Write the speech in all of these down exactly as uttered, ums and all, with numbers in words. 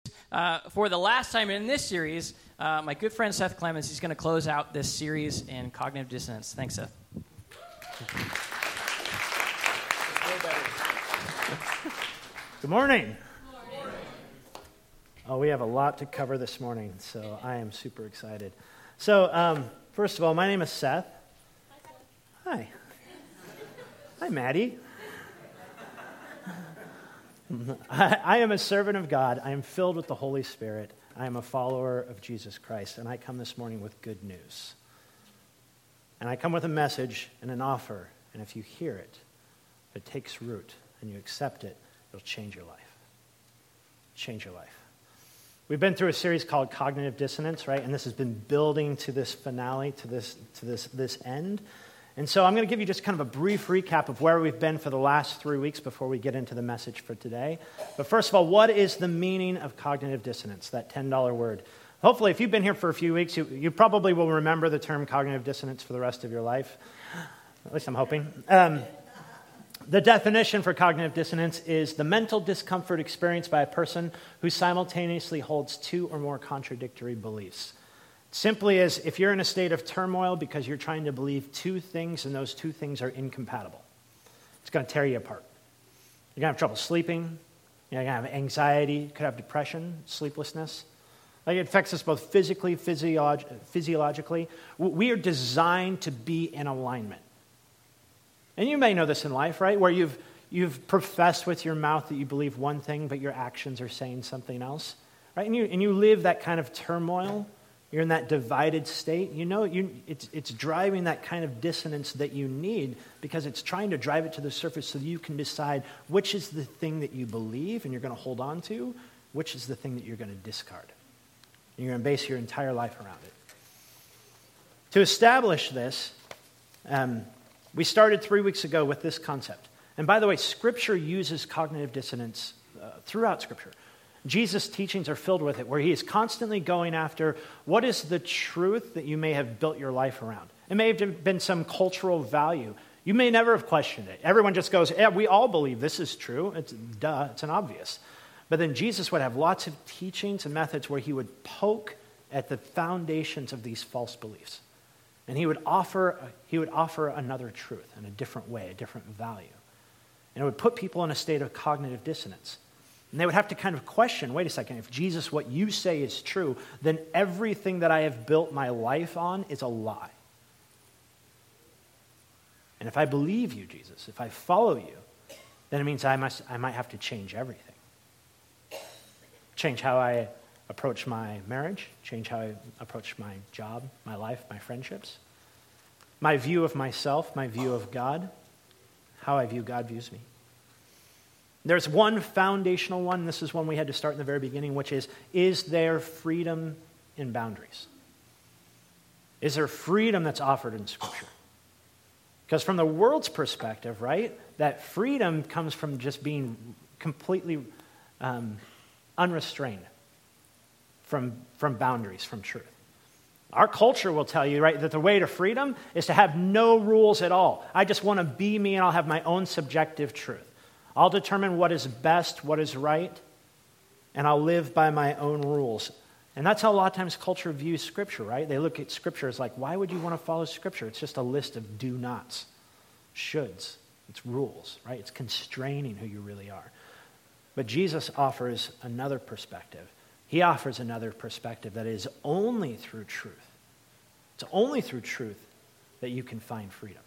Uh, for the last time in this series, uh, my good friend Seth Clemens, he's going to close out this series in cognitive dissonance. Thanks, Seth. Good morning. Good morning. Oh, we have a lot to cover this morning, so I am super excited. So, um, first of all, my name is Seth. Hi. Hi, Maddie. I, I am a servant of God. I am filled with the Holy Spirit. I am a follower of Jesus Christ, and I come this morning with good news. And I come with a message and an offer, and if you hear it, if it takes root and you accept it, it'll change your life. Change your life. We've been through a series called Cognitive Dissonance, right? And this has been building to this finale, to this to this this end. And so I'm going to give you just kind of a brief recap of where we've been for the last three weeks before we get into the message for today. But first of all, what is the meaning of cognitive dissonance, that ten dollar word? Hopefully, if you've been here for a few weeks, you, you probably will remember the term cognitive dissonance for the rest of your life. At least I'm hoping. Um, the definition for cognitive dissonance is the mental discomfort experienced by a person who simultaneously holds two or more contradictory beliefs. Simply as if you're in a state of turmoil because you're trying to believe two things and those two things are incompatible. It's going to tear you apart. You're going to have trouble sleeping. You're going to have anxiety. You could have depression, sleeplessness. Like it affects us both physically, physiolog- physiologically. We are designed to be in alignment. And you may know this in life, right? Where you've you've professed with your mouth that you believe one thing, but your actions are saying something else. Right? And you and you live that kind of turmoil. You're in that divided state. You know, you, it's it's driving that kind of dissonance that you need because it's trying to drive it to the surface so that you can decide which is the thing that you believe and you're going to hold on to, which is the thing that you're going to discard. And you're going to base your entire life around it. To establish this, um, we started three weeks ago with this concept. And by the way, Scripture uses cognitive dissonance uh, throughout Scripture. Jesus' teachings are filled with it, where he is constantly going after what is the truth that you may have built your life around. It may have been some cultural value. You may never have questioned it. Everyone just goes, yeah, we all believe this is true. It's duh, it's an obvious. But then Jesus would have lots of teachings and methods where he would poke at the foundations of these false beliefs. And he would offer, he would offer another truth in a different way, a different value. And it would put people in a state of cognitive dissonance. And they would have to kind of question, wait a second, if Jesus, what you say is true, then everything that I have built my life on is a lie. And if I believe you, Jesus, if I follow you, then it means I must, I might have to change everything. Change how I approach my marriage, change how I approach my job, my life, my friendships, my view of myself, my view of God, how I view God views me. There's one foundational one, this is one we had to start in the very beginning, which is, is there freedom in boundaries? Is there freedom that's offered in Scripture? Because from the world's perspective, right, that freedom comes from just being completely um, unrestrained from, from boundaries, from truth. Our culture will tell you, right, that the way to freedom is to have no rules at all. I just want to be me and I'll have my own subjective truth. I'll determine what is best, what is right, and I'll live by my own rules. And that's how a lot of times culture views Scripture, right? They look at Scripture as like, why would you want to follow Scripture? It's just a list of do-nots, shoulds. It's rules, right? It's constraining who you really are. But Jesus offers another perspective. He offers another perspective that is only through truth. It's only through truth that you can find freedom.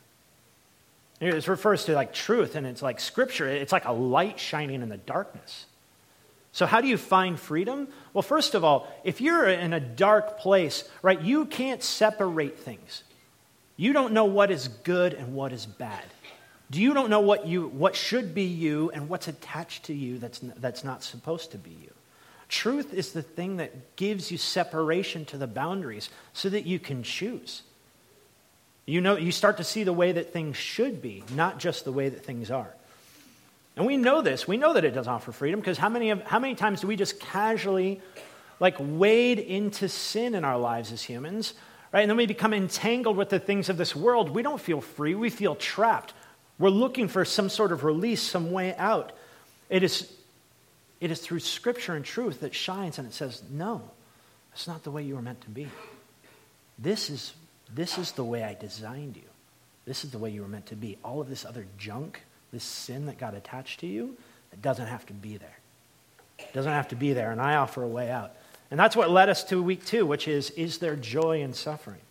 It refers to like truth, and it's like Scripture. It's like a light shining in the darkness. So how do you find freedom? Well, first of all, if you're in a dark place, right, you can't separate things. You don't know what is good and what is bad. You don't know what you what should be you and what's attached to you that's that's not supposed to be you. Truth is the thing that gives you separation to the boundaries so that you can choose. You know, you start to see the way that things should be, not just the way that things are. And we know this. We know that it does offer freedom because how many of, how many times do we just casually like wade into sin in our lives as humans, right? And then we become entangled with the things of this world. We don't feel free. We feel trapped. We're looking for some sort of release, some way out. It is It is through Scripture and truth that shines and it says, no, that's not the way you were meant to be. This is, this is the way I designed you. This is the way you were meant to be. All of this other junk, this sin that got attached to you, it doesn't have to be there. It doesn't have to be there, and I offer a way out. And that's what led us to week two, which is, is there joy in suffering?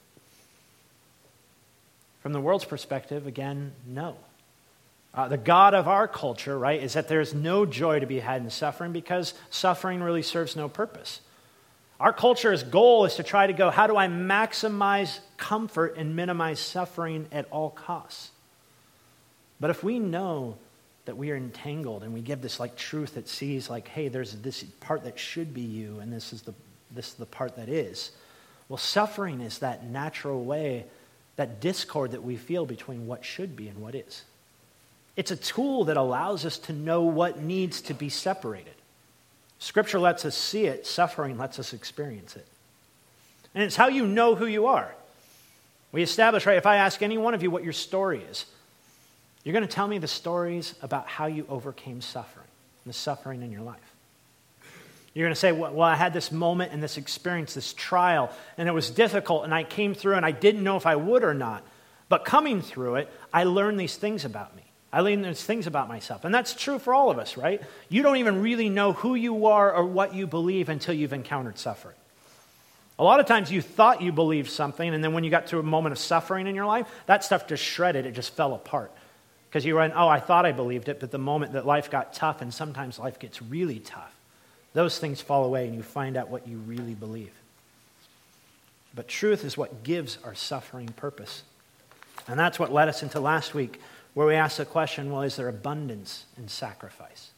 From the world's perspective, again, no. Uh, the God of our culture, right, is that there's no joy to be had in suffering because suffering really serves no purpose. Our culture's goal is to try to go, how do I maximize comfort and minimize suffering at all costs? But if we know that we are entangled and we give this like truth that sees like, hey, there's this part that should be you and this is the this is the part that is. Well, suffering is that natural way, that discord that we feel between what should be and what is. It's a tool that allows us to know what needs to be separated. Scripture lets us see it. Suffering lets us experience it. And it's how you know who you are. We establish, right, if I ask any one of you what your story is, you're going to tell me the stories about how you overcame suffering, the suffering in your life. You're going to say, well, I had this moment and this experience, this trial, and it was difficult, and I came through, and I didn't know if I would or not. But coming through it, I learned these things about me. I learned these things about myself. And that's true for all of us, right? You don't even really know who you are or what you believe until you've encountered suffering. A lot of times you thought you believed something, and then when you got to a moment of suffering in your life, that stuff just shredded. It just fell apart. Because you went, oh, I thought I believed it, but the moment that life got tough, and sometimes life gets really tough, those things fall away and you find out what you really believe. But truth is what gives our suffering purpose. And that's what led us into last week, where we asked the question, well, is there abundance in sacrifice?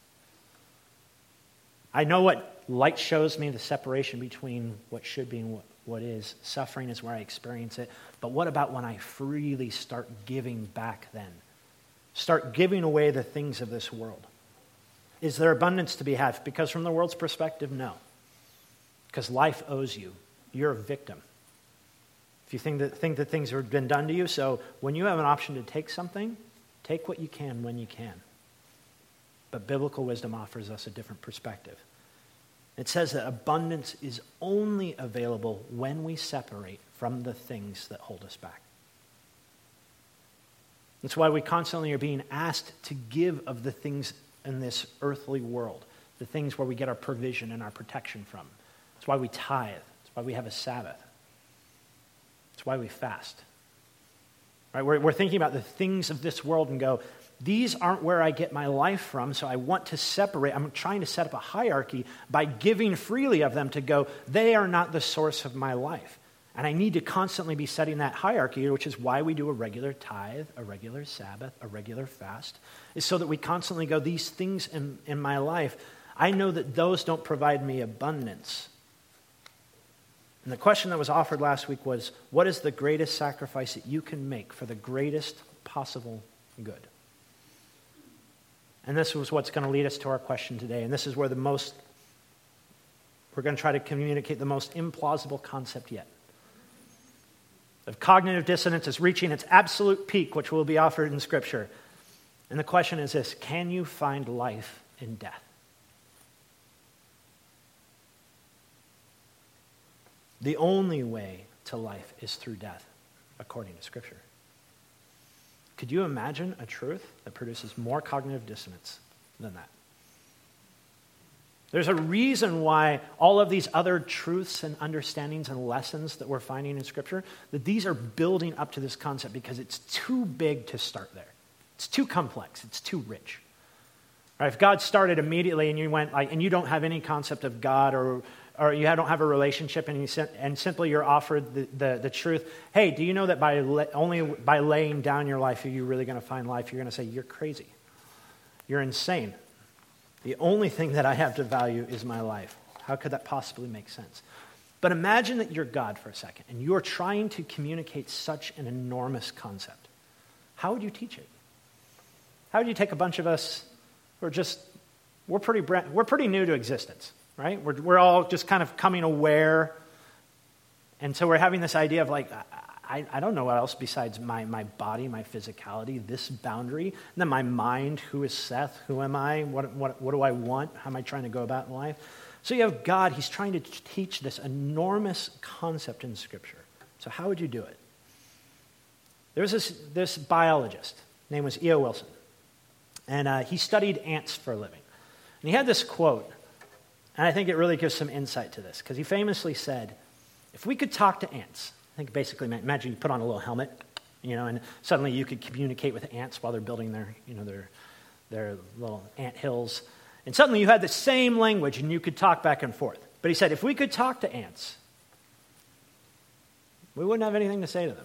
I know what light shows me, the separation between what should be and what, what is. Suffering is where I experience it. But what about when I freely start giving back then? Start giving away the things of this world. Is there abundance to be had? Because from the world's perspective, no. Because life owes you. You're a victim. If you think that, think that things have been done to you, so when you have an option to take something, take what you can when you can. But biblical wisdom offers us a different perspective. It says that abundance is only available when we separate from the things that hold us back. That's why we constantly are being asked to give of the things in this earthly world, the things where we get our provision and our protection from. That's why we tithe. That's why we have a Sabbath. That's why we fast. Right? We're, we're thinking about the things of this world and go, these aren't where I get my life from, so I want to separate. I'm trying to set up a hierarchy by giving freely of them to go, they are not the source of my life. And I need to constantly be setting that hierarchy, which is why we do a regular tithe, a regular Sabbath, a regular fast, is so that we constantly go, these things in, in my life, I know that those don't provide me abundance. And the question that was offered last week was, what is the greatest sacrifice that you can make for the greatest possible good? And this was what's going to lead us to our question today. And this is where the most, we're going to try to communicate the most implausible concept yet. Of cognitive dissonance is reaching its absolute peak, which will be offered in Scripture. And the question is this, can you find life in death? The only way to life is through death, according to Scripture. Could you imagine a truth that produces more cognitive dissonance than that? There's a reason why all of these other truths and understandings and lessons that we're finding in Scripture, that these are building up to this concept because it's too big to start there. It's too complex. It's too rich. Right, if God started immediately and you went like, and you don't have any concept of God or or you don't have a relationship and, you, and simply you're offered the, the, the truth, hey, do you know that by la- only by laying down your life are you really going to find life? You're going to say, you're crazy. You're insane. The only thing that I have to value is my life. How could that possibly make sense? But imagine that you're God for a second, and you're trying to communicate such an enormous concept. How would you teach it? How would you take a bunch of us who are just, we're pretty, we're pretty new to existence, right? We're, we're all just kind of coming aware, and so we're having this idea of like, I, I don't know what else besides my, my body, my physicality, this boundary, and then my mind. Who is Seth? Who am I? What, what, what do I want? How am I trying to go about in life? So you have God. He's trying to teach this enormous concept in Scripture. So how would you do it? There was this, this biologist. His name was E O Wilson. And uh, he studied ants for a living. And he had this quote, and I think it really gives some insight to this, because he famously said, if we could talk to ants, I think basically, imagine you put on a little helmet, you know, and suddenly you could communicate with ants while they're building their, you know, their, their little ant hills. And suddenly you had the same language and you could talk back and forth. But he said, if we could talk to ants, we wouldn't have anything to say to them.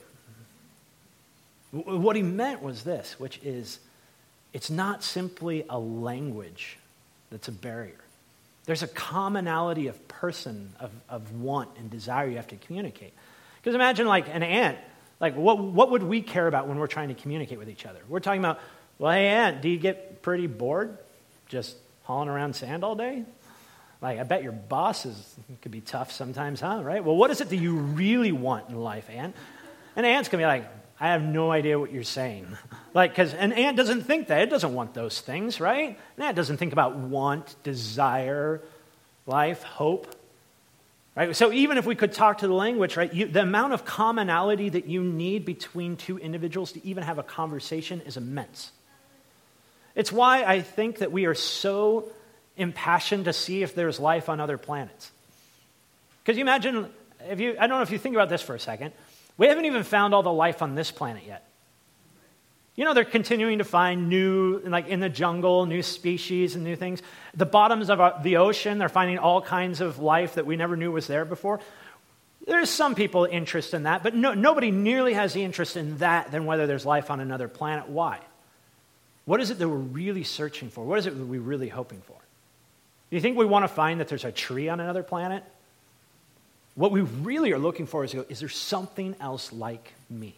What he meant was this, which is, it's not simply a language that's a barrier. There's a commonality of person, of, of want and desire you have to communicate. Because imagine like an ant, like what, what would we care about when we're trying to communicate with each other? We're talking about, well, hey, ant, do you get pretty bored just hauling around sand all day? Like, I bet your boss is, could be tough sometimes, huh, right? Well, what is it that you really want in life, ant? And an ant's going to be like, I have no idea what you're saying. Like, because an ant doesn't think that. It doesn't want those things, right? An ant doesn't think about want, desire, life, hope. Right? So even if we could talk to the language, right, you, the amount of commonality that you need between two individuals to even have a conversation is immense. It's why I think that we are so impassioned to see if there's life on other planets. Because you imagine, if you, I don't know if you think about this for a second, we haven't even found all the life on this planet yet. You know, they're continuing to find new, like in the jungle, new species and new things. The bottoms of the ocean, they're finding all kinds of life that we never knew was there before. There's some people interest in that, but no, nobody nearly has the interest in that than whether there's life on another planet. Why? What is it that we're really searching for? What is it that we're really hoping for? Do you think we want to find that there's a tree on another planet? What we really are looking for is, is there something else like me?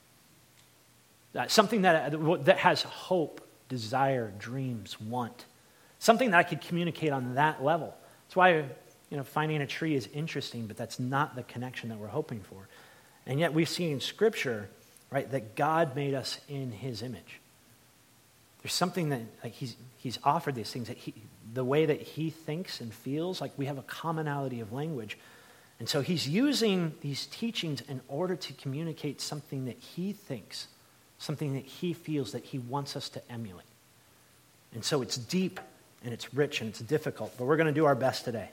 Uh, something that, that has hope, desire, dreams, want. Something that I could communicate on that level. That's why, you know, finding a tree is interesting, but that's not the connection that we're hoping for. And yet we've seen in Scripture, right, that God made us in His image. There's something that, like, He's He's offered these things, that he, the way that He thinks and feels, like we have a commonality of language. And so He's using these teachings in order to communicate something that He thinks, something that He feels that He wants us to emulate. And so it's deep and it's rich and it's difficult, but we're going to do our best today.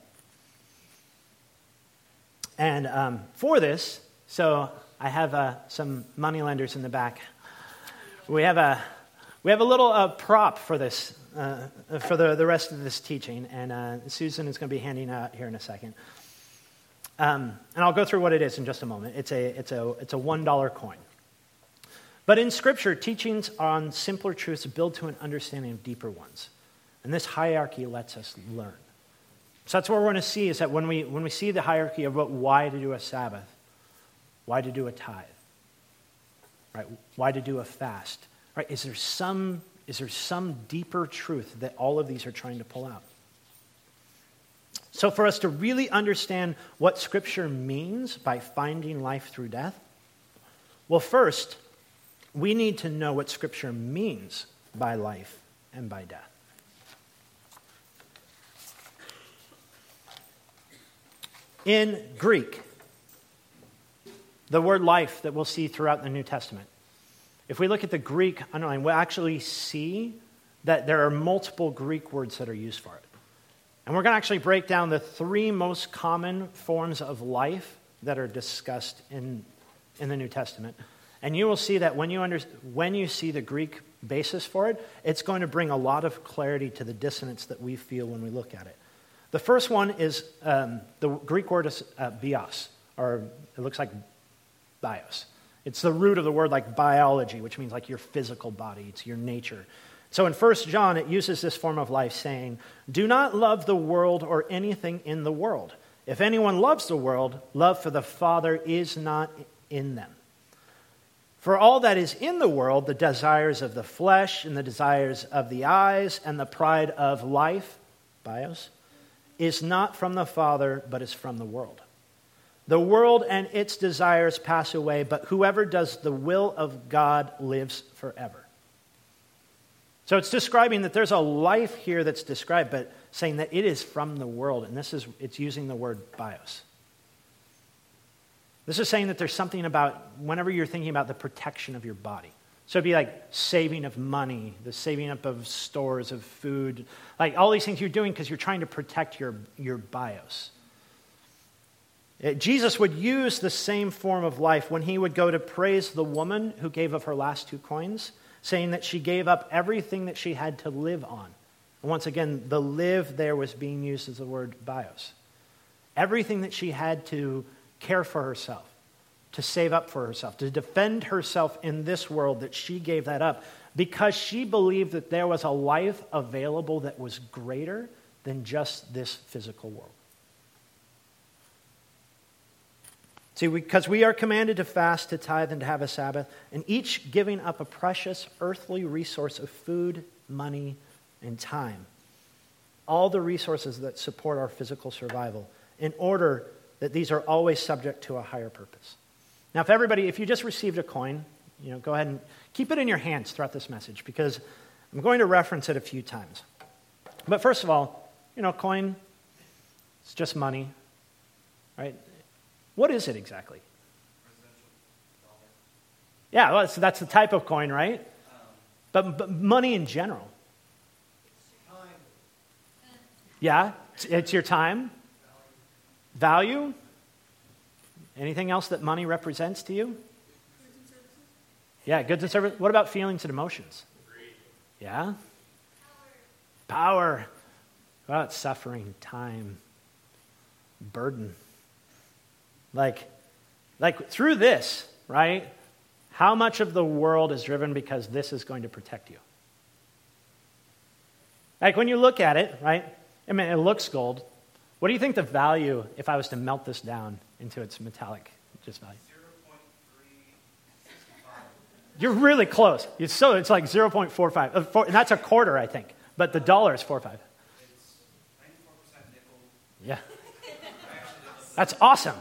And um, for this, so I have uh, some moneylenders in the back. We have a we have a little uh, prop for this, uh, for the, the rest of this teaching, and uh, Susan is going to be handing out here in a second. Um, and I'll go through what it is in just a moment. It's a it's a it's a one dollar coin. But in Scripture, teachings on simpler truths build to an understanding of deeper ones. And this hierarchy lets us learn. So that's what we're going to see, is that when we when we see the hierarchy of what, why to do a Sabbath, why to do a tithe, right? Why to do a fast, right? Is there some is there some deeper truth that all of these are trying to pull out? So for us to really understand what Scripture means by finding life through death, well, first, we need to know what Scripture means by life and by death. In Greek, the word life that we'll see throughout the New Testament, if we look at the Greek underline, we'll actually see that there are multiple Greek words that are used for it. And we're going to actually break down the three most common forms of life that are discussed in, in the New Testament. And you will see that when you, under, when you see the Greek basis for it, it's going to bring a lot of clarity to the dissonance that we feel when we look at it. The first one is, um, the Greek word is uh, bios, or it looks like bios. It's the root of the word like biology, which means like your physical body, it's your nature. So in First John, it uses this form of life saying, do not love the world or anything in the world. If anyone loves the world, love for the Father is not in them. For all that is in the world, the desires of the flesh and the desires of the eyes and the pride of life, bios, is not from the Father, but is from the world. The world and its desires pass away, but whoever does the will of God lives forever. So it's describing that there's a life here that's described, but saying that it is from the world, and this is it's using the word bios. This is saying that there's something about whenever you're thinking about the protection of your body. So it'd be like saving of money, the saving up of stores of food, like all these things you're doing because you're trying to protect your, your bios. It, Jesus would use the same form of life when he would go to praise the woman who gave of her last two coins, saying that she gave up everything that she had to live on. And once again, the live there was being used as the word bios. Everything that she had to care for herself, to save up for herself, to defend herself in this world, that she gave that up because she believed that there was a life available that was greater than just this physical world. See, because we are commanded to fast, to tithe, and to have a Sabbath, and each giving up a precious earthly resource of food, money, and time. All the resources that support our physical survival, in order that these are always subject to a higher purpose. Now, if everybody, if you just received a coin, you know, go ahead and keep it in your hands throughout this message, because I'm going to reference it a few times. But first of all, you know, coin, it's just money, right? What is it exactly? Yeah, well, so that's the type of coin, right? But, but money in general. Yeah, it's, it's your time. Value. Anything else that money represents to you? Yeah, goods and services. What about feelings and emotions? Yeah? Power. What about suffering, time, burden? Like, like through this, right? How much of the world is driven because this is going to protect you? Like when you look at it, right? I mean, it looks gold. What do you think the value, if I was to melt this down into its metallic just value? zero point three six five. You're really close. It's so it's like zero point four five, uh, four, and that's a quarter, I think. But the dollar is four five. It's ninety-four percent nickel. Yeah. That's awesome.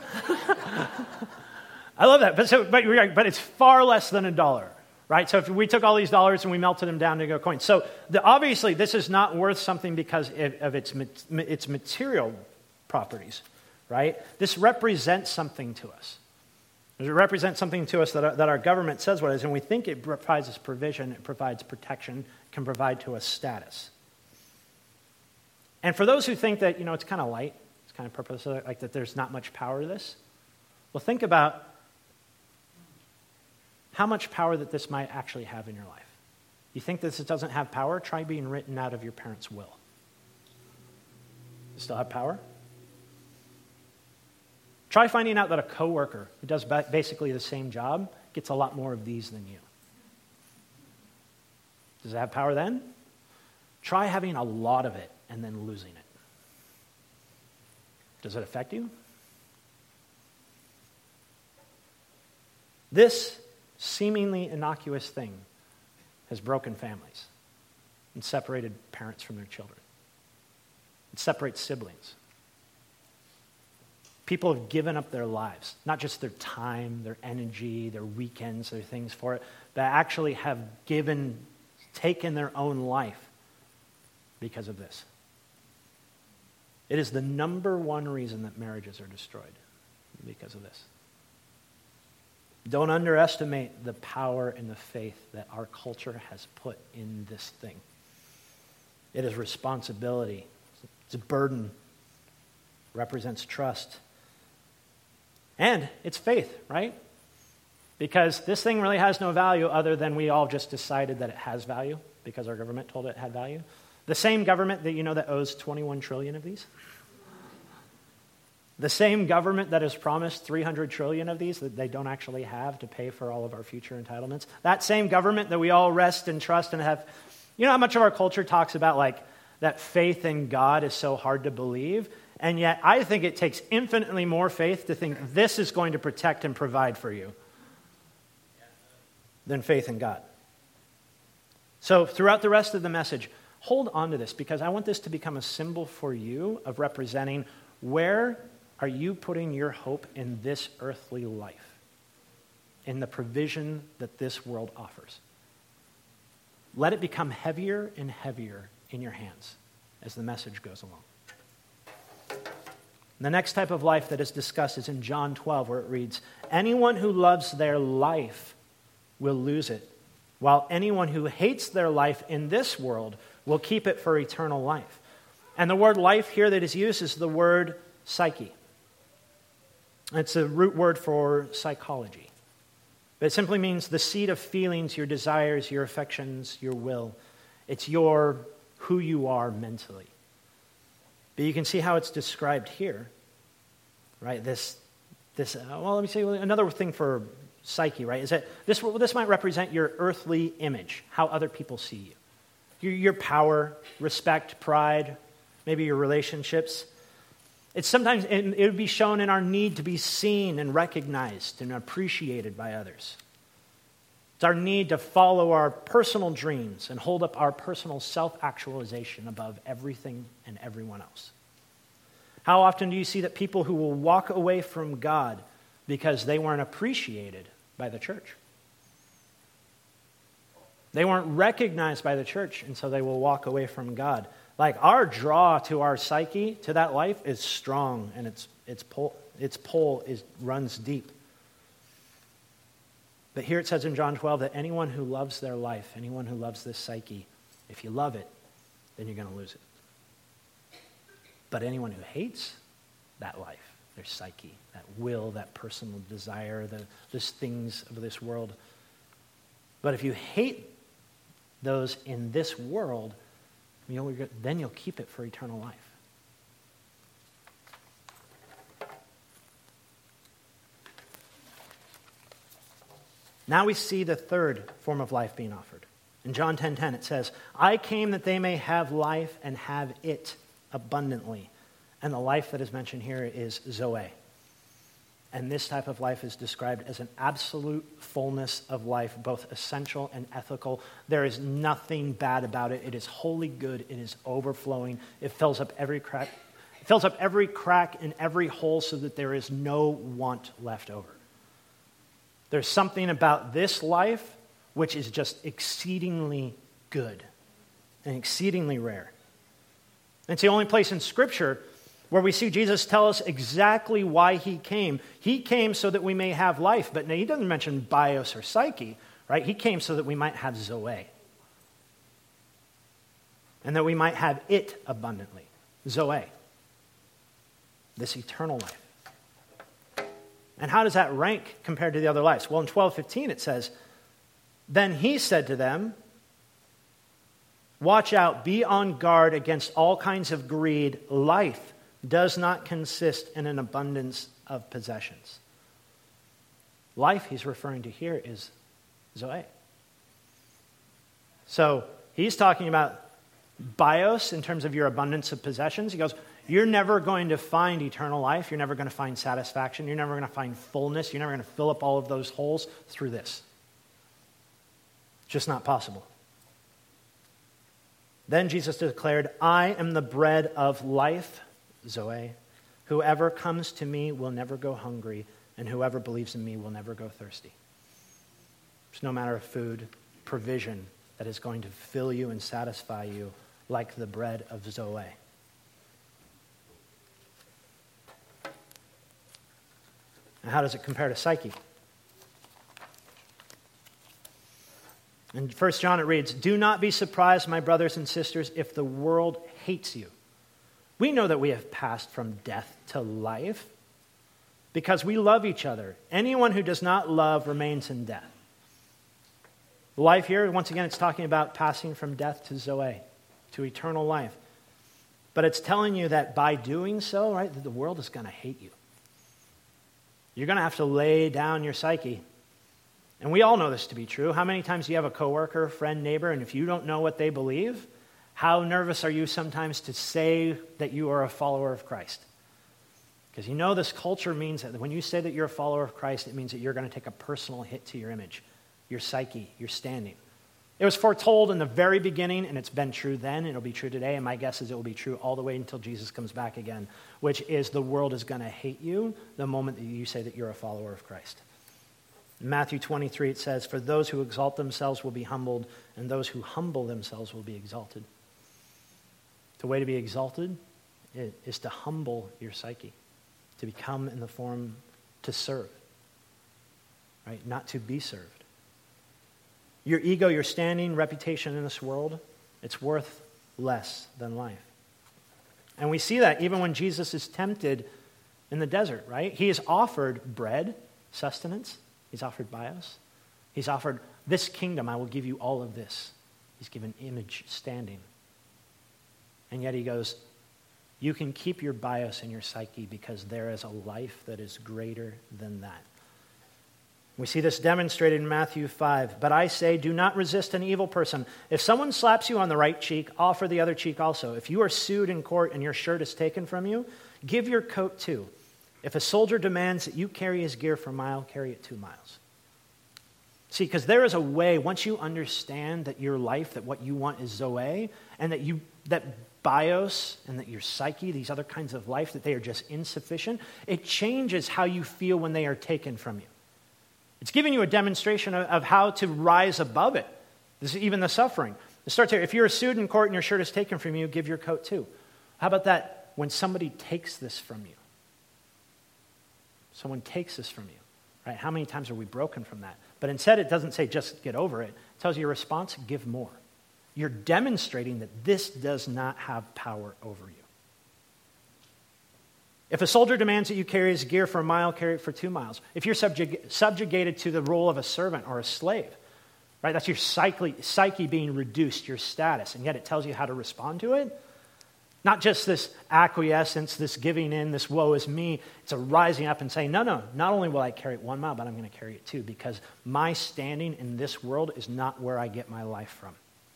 I love that. But so, but, you're right, but it's far less than a dollar, right? So if we took all these dollars and we melted them down to go coins. So the, obviously this is not worth something because of, of its, its material properties, right? This represents something to us. It represents something to us that our, that our government says what it is, and we think it provides us provision, it provides protection, can provide to us status. And for those who think that, you know, it's kind of light, it's kind of purpose, like that there's not much power to this, well, think about how much power that this might actually have in your life. You think this doesn't have power? Try being written out of your parents' will. You still have power? Try finding out that a coworker who does basically the same job gets a lot more of these than you. Does it have power then? Try having a lot of it and then losing it. Does it affect you? This seemingly innocuous thing has broken families and separated parents from their children. It separates siblings. People have given up their lives, not just their time, their energy, their weekends, their things for it, but actually have given, taken their own life because of this. It is the number one reason that marriages are destroyed, because of this. Don't underestimate the power and the faith that our culture has put in this thing. It is responsibility. It's a burden. Represents trust. And it's faith, right? Because this thing really has no value other than we all just decided that it has value because our government told it it had value. The same government that you know that owes twenty-one trillion of these. The same government that has promised three hundred trillion of these that they don't actually have to pay for all of our future entitlements. That same government that we all rest and trust and have. You know how much of our culture talks about like that faith in God is so hard to believe? And yet I think it takes infinitely more faith to think this is going to protect and provide for you than faith in God. So throughout the rest of the message, hold on to this because I want this to become a symbol for you of representing where Are you putting your hope in this earthly life, in the provision that this world offers? Let it become heavier and heavier in your hands as the message goes along. The next type of life that is discussed is in John twelve, where it reads, anyone who loves their life will lose it, while anyone who hates their life in this world will keep it for eternal life. And the word life here that is used is the word psyche. It's a root word for psychology. But it simply means the seat of feelings, your desires, your affections, your will. It's your who you are mentally. But you can see how it's described here, right? This, this. Uh, well, let me say another thing for psyche, right? Is that this this might represent your earthly image, how other people see you, your, your power, respect, pride, maybe your relationships. It's sometimes it, it would be shown in our need to be seen and recognized and appreciated by others. It's our need to follow our personal dreams and hold up our personal self-actualization above everything and everyone else. How often do you see that people who will walk away from God because they weren't appreciated by the church? They weren't recognized by the church, and so they will walk away from God. Like our draw to our psyche, to that life, is strong, and its its pull, its pull is runs deep. But here it says in John twelve that anyone who loves their life, anyone who loves this psyche, if you love it, then you're going to lose it. But anyone who hates that life, their psyche, that will, that personal desire, the those things of this world. But if you hate those in this world, you'll, then you'll keep it for eternal life. Now we see the third form of life being offered. In John ten ten it says, I came that they may have life and have it abundantly. And the life that is mentioned here is Zoe. And this type of life is described as an absolute fullness of life, both essential and ethical. There is nothing bad about it. It is wholly good. It is overflowing. It fills up every crack. It fills up every crack and every hole so that there is no want left over. There's something about this life which is just exceedingly good and exceedingly rare. It's the only place in Scripture where we see Jesus tell us exactly why he came. He came so that we may have life, but he doesn't mention bios or psyche, right? He came so that we might have Zoe. And that we might have it abundantly. Zoe. This eternal life. And how does that rank compared to the other lives? Well, in twelve fifteen it says, then he said to them, watch out, be on guard against all kinds of greed. Life does not consist in an abundance of possessions. Life he's referring to here is Zoe. So he's talking about bios in terms of your abundance of possessions. He goes, you're never going to find eternal life. You're never going to find satisfaction. You're never going to find fullness. You're never going to fill up all of those holes through this. It's just not possible. Then Jesus declared, I am the bread of life, Zoe. Whoever comes to me will never go hungry, and whoever believes in me will never go thirsty. It's no matter of food, provision that is going to fill you and satisfy you like the bread of Zoe. And how does it compare to psyche? In First John it reads, do not be surprised, my brothers and sisters, if the world hates you. We know that we have passed from death to life because we love each other. Anyone who does not love remains in death. Life here, once again, it's talking about passing from death to Zoe, to eternal life. But it's telling you that by doing so, right, that the world is going to hate you. You're going to have to lay down your psyche. And we all know this to be true. How many times do you have a coworker, friend, neighbor, and if you don't know what they believe, how nervous are you sometimes to say that you are a follower of Christ? Because you know this culture means that when you say that you're a follower of Christ, it means that you're going to take a personal hit to your image, your psyche, your standing. It was foretold in the very beginning, and it's been true then, and it'll be true today, and my guess is it will be true all the way until Jesus comes back again, which is the world is going to hate you the moment that you say that you're a follower of Christ. In Matthew twenty-three, it says, "For those who exalt themselves will be humbled, and those who humble themselves will be exalted." The way to be exalted is to humble your psyche, to become in the form to serve, right? Not to be served. Your ego, your standing, reputation in this world, it's worth less than life. And we see that even when Jesus is tempted in the desert, right? He is offered bread, sustenance. He's offered bios. He's offered, this kingdom, I will give you all of this. He's given image standing. And yet he goes, you can keep your bios in your psyche because there is a life that is greater than that. We see this demonstrated in Matthew five. "But I say, do not resist an evil person. If someone slaps you on the right cheek, offer the other cheek also. If you are sued in court and your shirt is taken from you, give your coat too. If a soldier demands that you carry his gear for a mile, carry it two miles." See, because there is a way, once you understand that your life, that what you want is Zoe, and that you that bios and that your psyche, these other kinds of life, that they are just insufficient, it changes how you feel when they are taken from you. It's giving you a demonstration of, of how to rise above it. This is even the suffering. It starts here. If you're sued in court and your shirt is taken from you, give your coat too. How about that when somebody takes this from you? Someone takes this from you, right? How many times are we broken from that? But instead, it doesn't say just get over it. It tells you your response, give more. You're demonstrating that this does not have power over you. If a soldier demands that you carry his gear for a mile, carry it for two miles. If you're subjug- subjugated to the role of a servant or a slave, right? That's your psyche, psyche being reduced, your status, and yet it tells you how to respond to it. Not just this acquiescence, this giving in, this woe is me. It's a rising up and saying, no, no, not only will I carry it one mile, but I'm going to carry it two, because my standing in this world is not where I get my life from.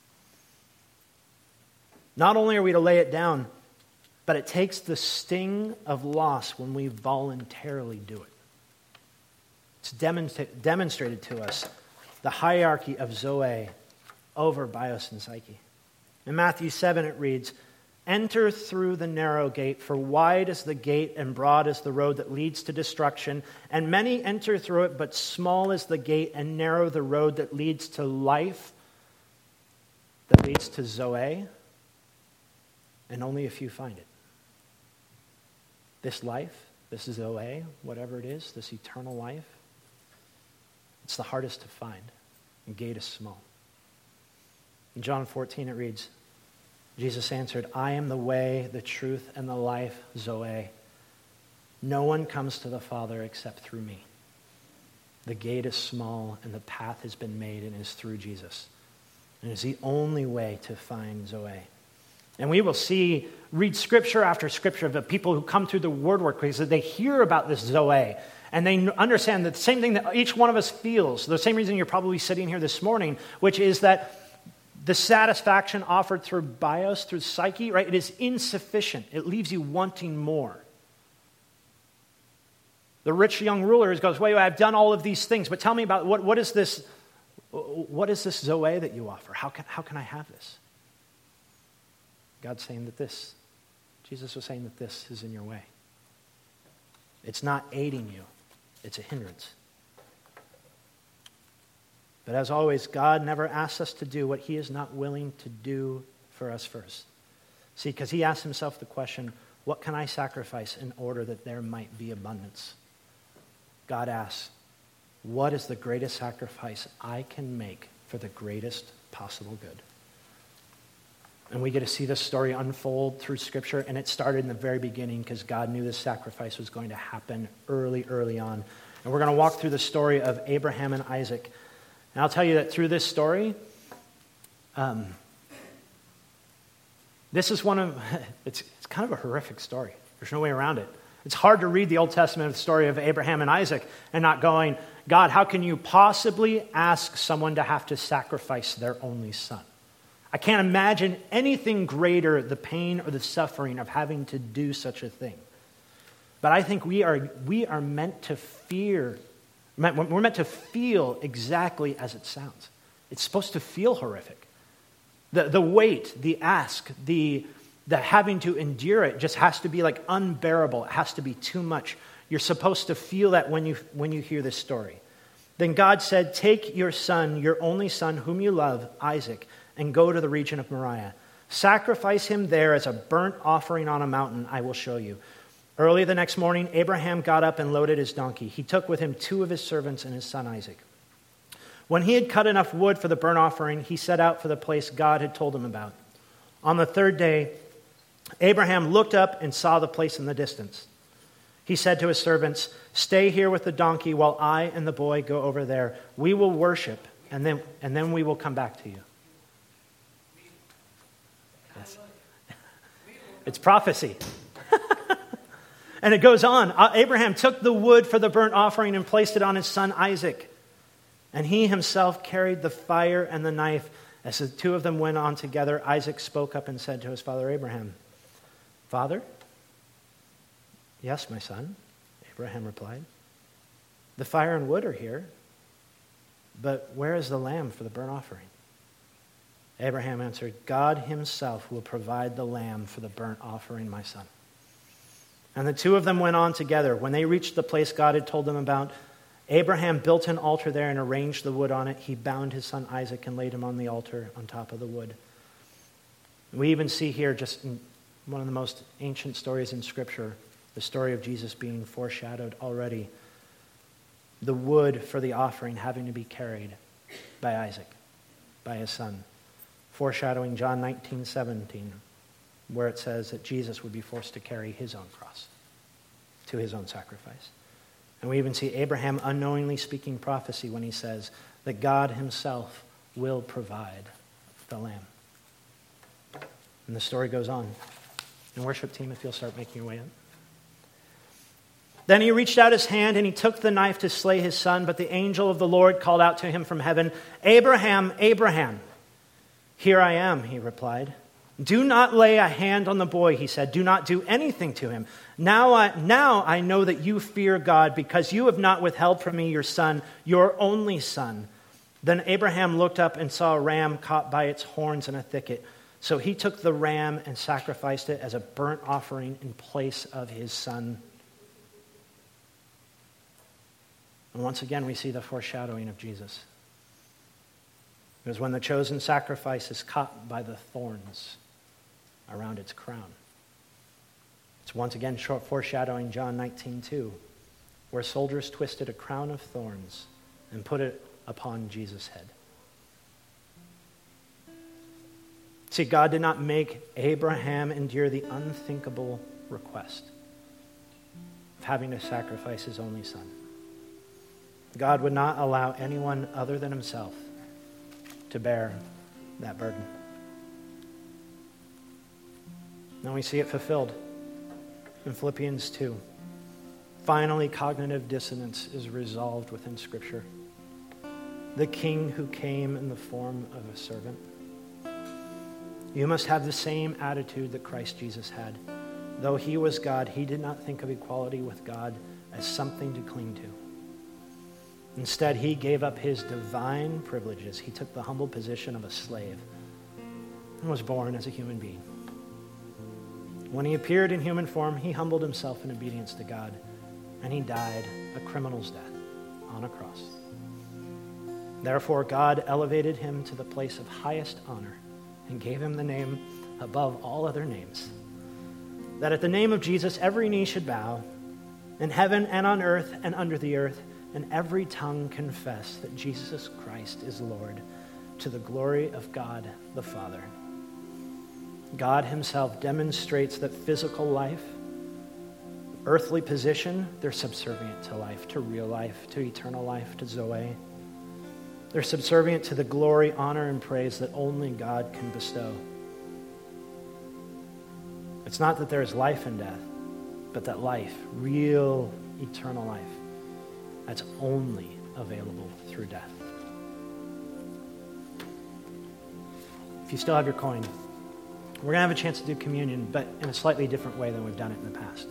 Not only are we to lay it down, but it takes the sting of loss when we voluntarily do it. It's demonstra- demonstrated to us the hierarchy of Zoe over bios and psyche. In Matthew seven it reads, "Enter through the narrow gate, for wide is the gate and broad is the road that leads to destruction, and many enter through it, but small is the gate and narrow the road that leads to life, that leads to Zoe, and only a few find it." This life, this Zoe, whatever it is, this eternal life, it's the hardest to find. The gate is small. In John fourteen it reads, Jesus answered, "I am the way, the truth, and the life, Zoe. No one comes to the Father except through me. The gate is small and the path has been made and is through Jesus. And it is the only way to find Zoe." And we will see, read scripture after scripture of the people who come through the word work because they hear about this Zoe and they understand that the same thing that each one of us feels, the same reason you're probably sitting here this morning, which is that the satisfaction offered through bios, through psyche, right? It is insufficient. It leaves you wanting more. The rich young ruler goes, wait, wait, I've done all of these things, but tell me about what, what is this, what is this Zoe that you offer? How can, how can I have this? God's saying that this, Jesus was saying that this is in your way. It's not aiding you. It's a hindrance. But as always, God never asks us to do what he is not willing to do for us first. See, because he asked himself the question, what can I sacrifice in order that there might be abundance? God asks, what is the greatest sacrifice I can make for the greatest possible good? And we get to see this story unfold through Scripture, and it started in the very beginning because God knew this sacrifice was going to happen early, early on. And we're going to walk through the story of Abraham and Isaac. And I'll tell you that through this story, um, this is one of, it's, it's kind of a horrific story. There's no way around it. It's hard to read the Old Testament story of Abraham and Isaac and not going, God, how can you possibly ask someone to have to sacrifice their only son? I can't imagine anything greater, the pain or the suffering of having to do such a thing. But I think we are we are meant to fear, we're meant to feel exactly as it sounds. It's supposed to feel horrific. The, the weight, the ask, the, the having to endure it just has to be like unbearable. It has to be too much. You're supposed to feel that when you, when you hear this story. Then God said, take your son, your only son, whom you love, Isaac, and go to the region of Moriah. Sacrifice him there as a burnt offering on a mountain I will show you. Early the next morning, Abraham got up and loaded his donkey. He took with him two of his servants and his son Isaac. When he had cut enough wood for the burnt offering, he set out for the place God had told him about. On the third day, Abraham looked up and saw the place in the distance. He said to his servants, stay here with the donkey while I and the boy go over there. We will worship, and then, and then we will come back to you. Yes. It's prophecy. And it goes on. Uh, Abraham took the wood for the burnt offering and placed it on his son Isaac. And he himself carried the fire and the knife. As the two of them went on together, Isaac spoke up and said to his father Abraham, Father? Yes, my son, Abraham replied. The fire and wood are here, but where is the lamb for the burnt offering? Abraham answered, God himself will provide the lamb for the burnt offering, my son. And the two of them went on together. When they reached the place God had told them about, Abraham built an altar there and arranged the wood on it. He bound his son Isaac and laid him on the altar on top of the wood. We even see here, just in one of the most ancient stories in Scripture, the story of Jesus being foreshadowed already. The wood for the offering having to be carried by Isaac, by his son. Foreshadowing John nineteen seventeen, where it says that Jesus would be forced to carry his own cross to his own sacrifice. And we even see Abraham unknowingly speaking prophecy when he says that God himself will provide the lamb. And the story goes on. And worship team, if you'll start making your way up. Then he reached out his hand and he took the knife to slay his son, but the angel of the Lord called out to him from heaven, Abraham, Abraham. Here I am, he replied. Do not lay a hand on the boy, he said. Do not do anything to him. Now I, now I know that you fear God because you have not withheld from me your son, your only son. Then Abraham looked up and saw a ram caught by its horns in a thicket. So he took the ram and sacrificed it as a burnt offering in place of his son. And once again, we see the foreshadowing of Jesus. Because when the chosen sacrifice is caught by the thorns around its crown, it's once again foreshadowing John nineteen two, where soldiers twisted a crown of thorns and put it upon Jesus' head. See, God did not make Abraham endure the unthinkable request of having to sacrifice his only son. God would not allow anyone other than himself to bear that burden. Now we see it fulfilled in Philippians two. Finally, cognitive dissonance is resolved within Scripture. The King who came in the form of a servant. You must have the same attitude that Christ Jesus had. Though he was God, he did not think of equality with God as something to cling to. Instead, he gave up his divine privileges. He took the humble position of a slave and was born as a human being. When he appeared in human form, he humbled himself in obedience to God, and he died a criminal's death on a cross. Therefore, God elevated him to the place of highest honor and gave him the name above all other names, that at the name of Jesus every knee should bow, in heaven and on earth and under the earth, and every tongue confess that Jesus Christ is Lord, to the glory of God the Father. God himself demonstrates that physical life, earthly position, they're subservient to life, to real life, to eternal life, to Zoe. They're subservient to the glory, honor, and praise that only God can bestow. It's not that there is life in death, but that life, real, eternal life, that's only available through death. If you still have your coin, we're going to have a chance to do communion, but in a slightly different way than we've done it in the past.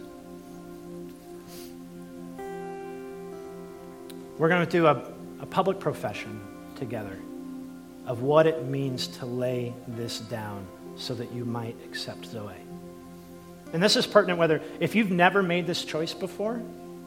We're going to do a, a public profession together of what it means to lay this down so that you might accept Zoe. And this is pertinent whether, if you've never made this choice before,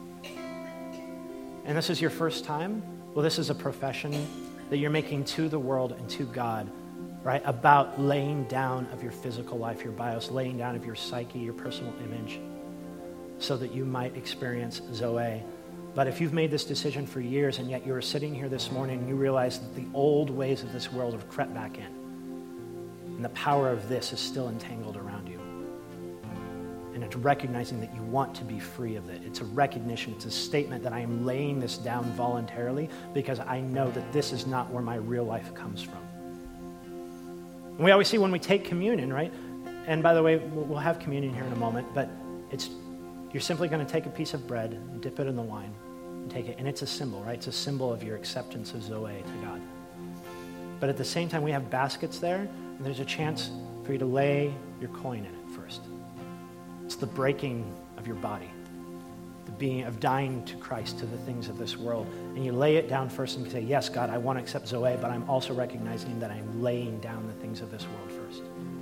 and this is your first time, well, this is a profession that you're making to the world and to God, right? About laying down of your physical life, your bios, laying down of your psyche, your personal image, so that you might experience Zoe. But if you've made this decision for years and yet you're sitting here this morning and you realize that the old ways of this world have crept back in, and the power of this is still entangled around you, and it's recognizing that you want to be free of it. It's a recognition, it's a statement that I am laying this down voluntarily because I know that this is not where my real life comes from. And we always see when we take communion, right? And by the way, we'll have communion here in a moment, but it's you're simply going to take a piece of bread and dip it in the wine and take it. And it's a symbol, right? It's a symbol of your acceptance of Zoe to God. But at the same time, we have baskets there, and there's a chance for you to lay your coin in it first. It's the breaking of your body, the being of dying to Christ, to the things of this world. And you lay it down first and you say, yes, God, I want to accept Zoe, but I'm also recognizing that I'm laying down the things of this world first.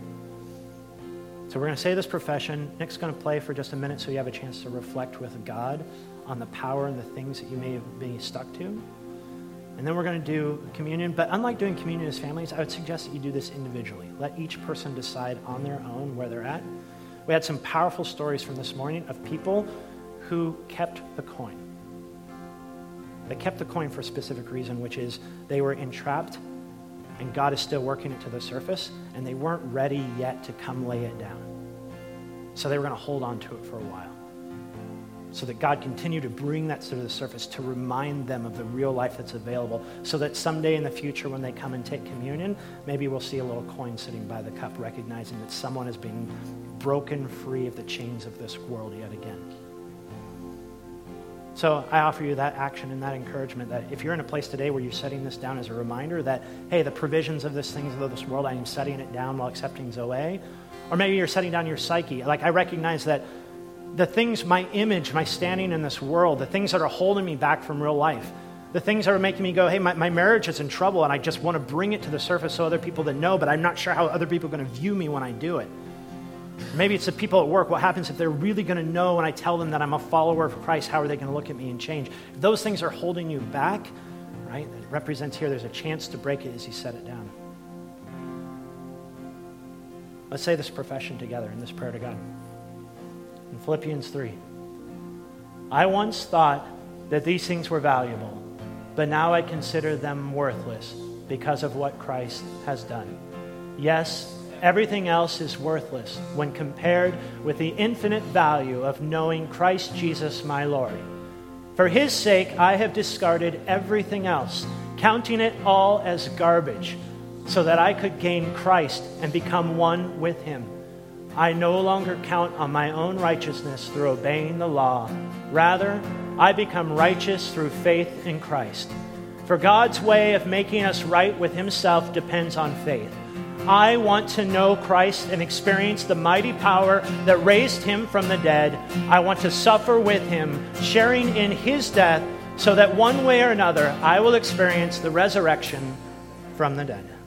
So we're going to say this profession. Nick's going to play for just a minute so you have a chance to reflect with God on the power and the things that you may have been stuck to. And then we're going to do communion. But unlike doing communion as families, I would suggest that you do this individually. Let each person decide on their own where they're at. We had some powerful stories from this morning of people who kept the coin. They kept the coin for a specific reason, which is they were entrapped and God is still working it to the surface, and they weren't ready yet to come lay it down. So they were going to hold on to it for a while, so that God continued to bring that to the surface to remind them of the real life that's available, so that someday in the future when they come and take communion, maybe we'll see a little coin sitting by the cup, recognizing that someone has been broken free of the chains of this world yet again. So I offer you that action and that encouragement that if you're in a place today where you're setting this down as a reminder that, hey, the provisions of this things of this world, I am setting it down while accepting Zoe. Or maybe you're setting down your psyche. Like, I recognize that the things, my image, my standing in this world, the things that are holding me back from real life, the things that are making me go, hey, my, my marriage is in trouble and I just want to bring it to the surface so other people that know, but I'm not sure how other people are going to view me when I do it. Maybe it's the people at work. What happens if they're really going to know when I tell them that I'm a follower of Christ? How are they going to look at me and change? If those things are holding you back, right, it represents here there's a chance to break it as you set it down. Let's say this profession together in this prayer to God. In Philippians three, I once thought that these things were valuable, but now I consider them worthless because of what Christ has done. Yes, everything else is worthless when compared with the infinite value of knowing Christ Jesus my Lord. For his sake, I have discarded everything else, counting it all as garbage, so that I could gain Christ and become one with him. I no longer count on my own righteousness through obeying the law. Rather, I become righteous through faith in Christ. For God's way of making us right with himself depends on faith. I want to know Christ and experience the mighty power that raised him from the dead. I want to suffer with him, sharing in his death, so that one way or another I will experience the resurrection from the dead.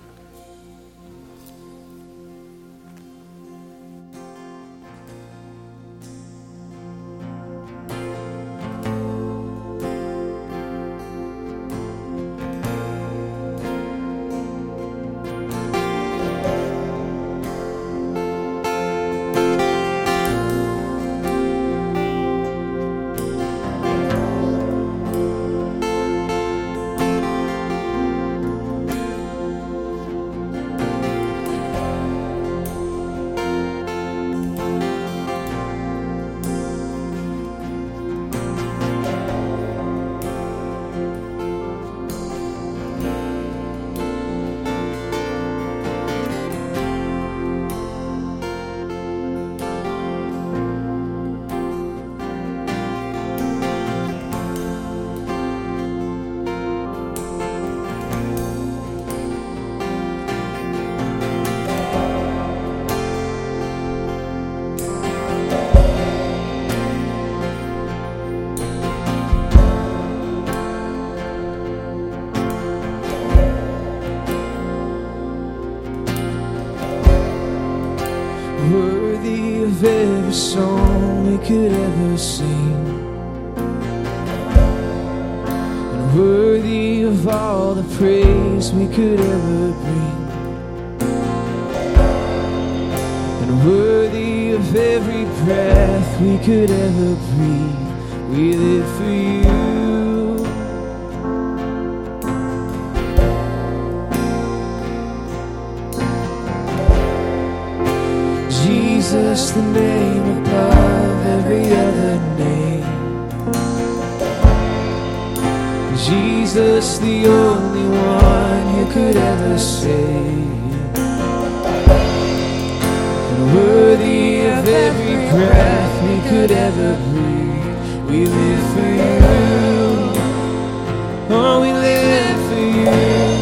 every song we could ever sing, and worthy of all the praise we could ever bring, and worthy of every breath we could ever breathe. We live for you. Jesus, the name above every other name. Jesus, the only one who could ever save. And worthy of every breath we could ever breathe. We live for you. Oh, we live for you.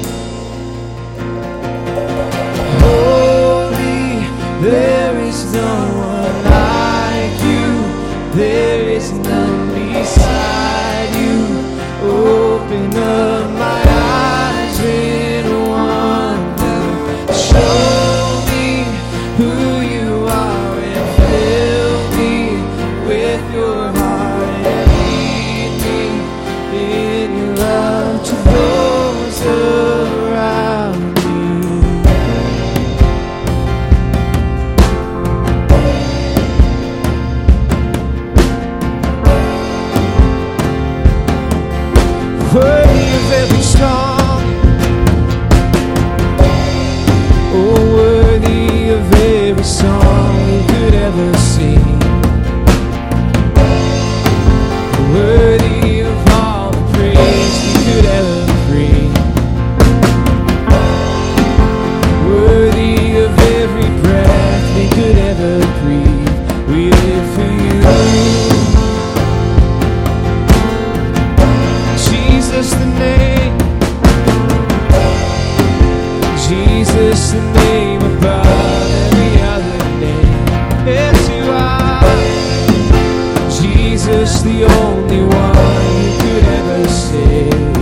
There is no one like you. There is none beside you. Open up my eyes in wonder. Show me who you are and fill me with your heart and lead me in your love to those around me. Worthy of every song, oh, worthy of every song we could ever sing, worthy of all the praise we could ever bring, worthy of every breath we could ever breathe. We live for you. Jesus, the name, Jesus, the name above every other name. Yes, you are. Jesus, the only one who could ever save.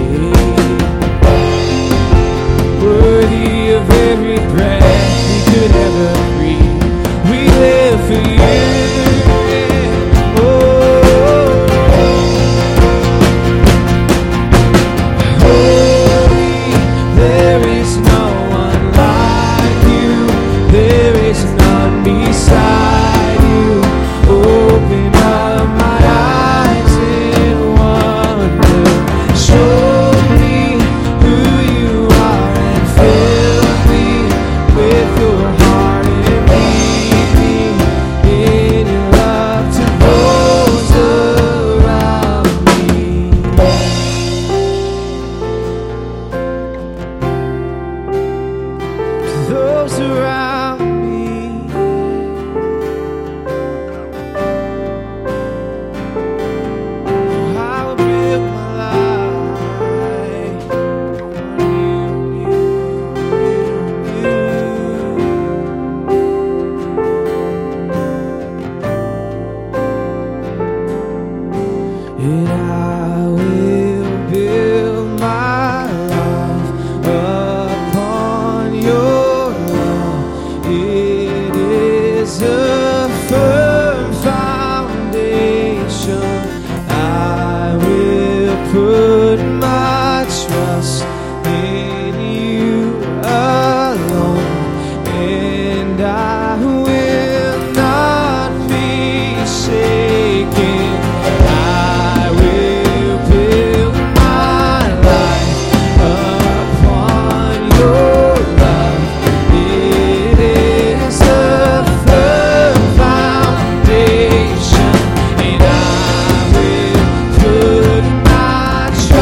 Worthy of every breath we could ever breathe. We live for you. Trust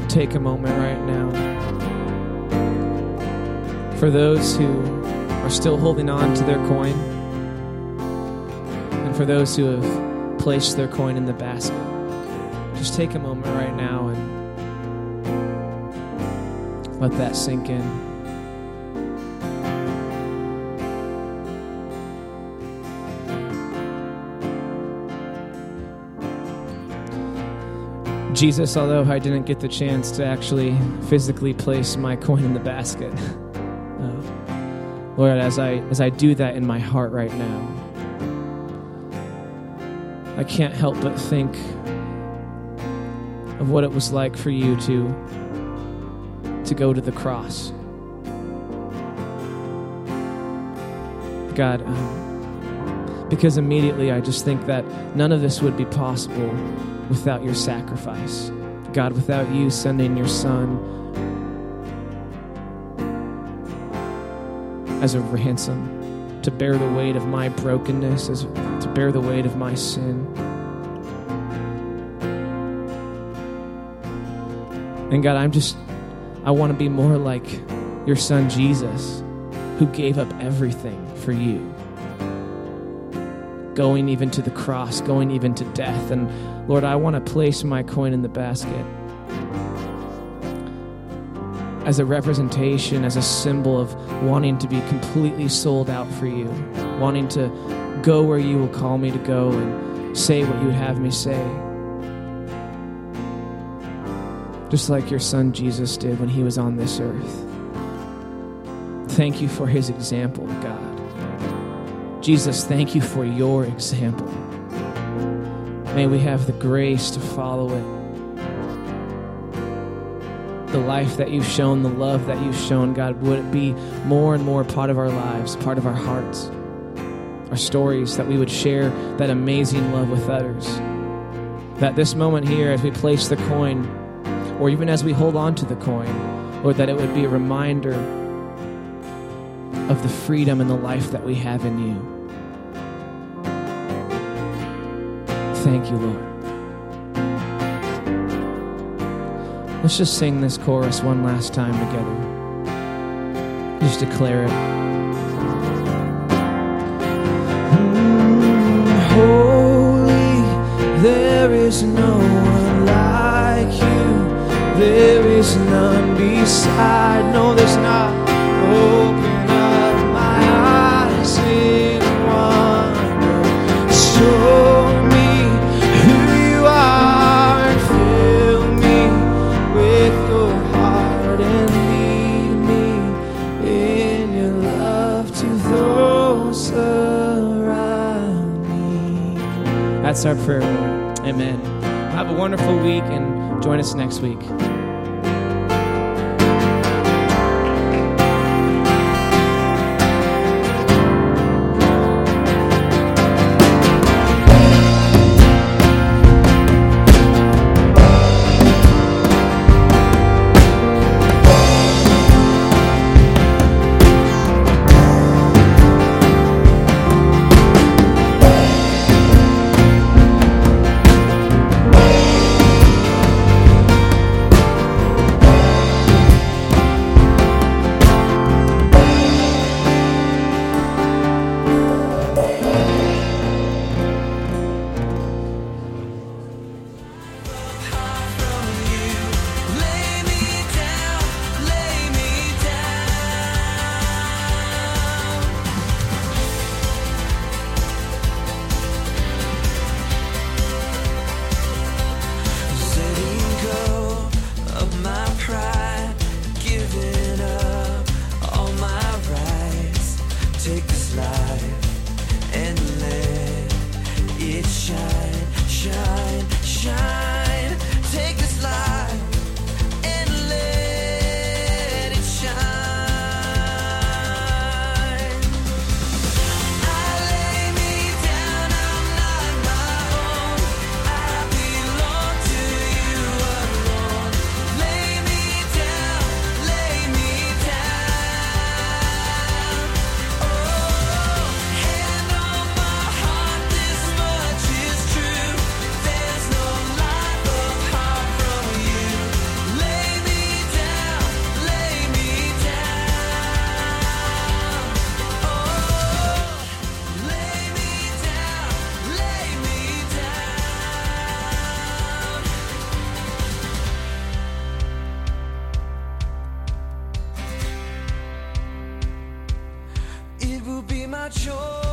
take a moment right now. For those who are still holding on to their coin, and for those who have placed their coin in the basket, just take a moment right now and let that sink in. Jesus, although I didn't get the chance to actually physically place my coin in the basket, uh, Lord, as I as I do that in my heart right now, I can't help but think of what it was like for you to to go to the cross. God, um, because immediately I just think that none of this would be possible without your sacrifice. God, without you sending your Son as a ransom to bear the weight of my brokenness, as to bear the weight of my sin. And God, I'm just, I want to be more like your Son Jesus, who gave up everything for you, going even to the cross, going even to death. And Lord, I want to place my coin in the basket as a representation, as a symbol of wanting to be completely sold out for you, wanting to go where you will call me to go and say what you would have me say. Just like your Son Jesus did when he was on this earth. Thank you for his example, God. Jesus, thank you for your example. May we have the grace to follow it. The life that you've shown, the love that you've shown, God, would it be more and more part of our lives, part of our hearts, our stories, that we would share that amazing love with others. That this moment here, as we place the coin, or even as we hold on to the coin, Lord, that it would be a reminder of the freedom and the life that we have in you. Thank you, Lord. Let's just sing this chorus one last time together. Just declare it. Mm, holy, there is no one like you. There is none beside. No, there's not. Open up my eyes in wonder. Show me who you are and fill me with your heart and lead me in your love to those around me. That's our prayer, Lord. Amen. Have a wonderful week and join us next week. Hand on my heart, this much is true. There's no life joy.